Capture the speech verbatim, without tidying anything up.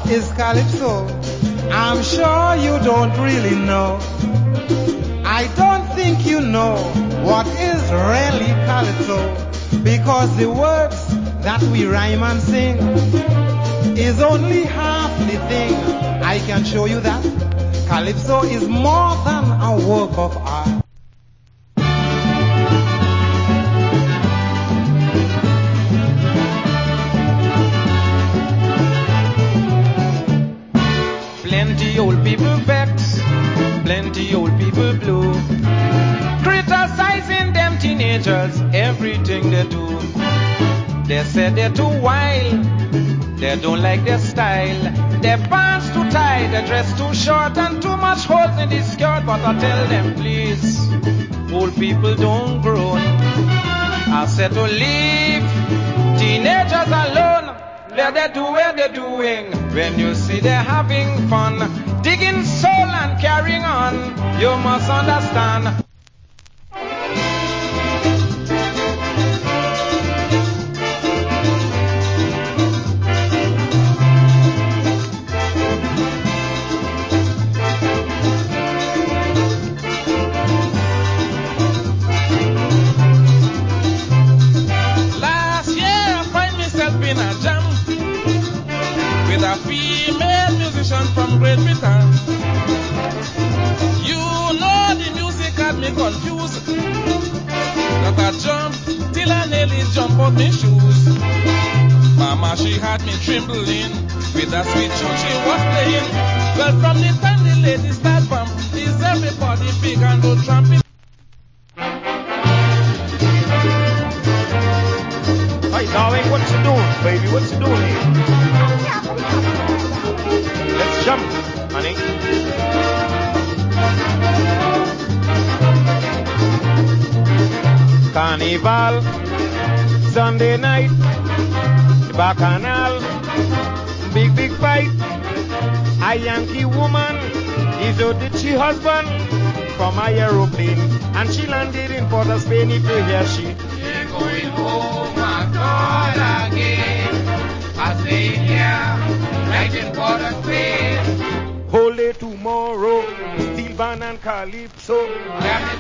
is Calypso? I'm sure you don't really know. I don't think you know what is really Calypso, because the words that we rhyme and sing is only half the thing. I can show you that Calypso is more than a work of art. Plenty old people vex, plenty old people blue, criticizing them teenagers, everything they do. They say they're too wild, they don't like their style, their pants too tight, their dress too short, and too much holes in the skirt. But I tell them, please, old people don't groan. I said to leave teenagers alone. Let them do what they're doing. When you see they're having fun, digging soul and carrying on, you must understand. Last year I find myself in a jam with a female musician from Great Britain. You know the music had me confused, that I jumped till I nearly jumped out my shoes. Mama, she had me trembling with that sweet tune she was playing. Well, from the time the ladies start bump, is everybody big and go tramping. Hey, darling, what you doing, baby? What you doing here? Let's jump, honey. Carnival, Sunday night, the Bacchanal, big, big fight. A Yankee woman is out with she husband from a aeroplane, and she landed in Port of Spain. If you hear she, You're going home and all again. I stay here, right in Port of Spain. Holy tomorrow, Steel Band and Calypso.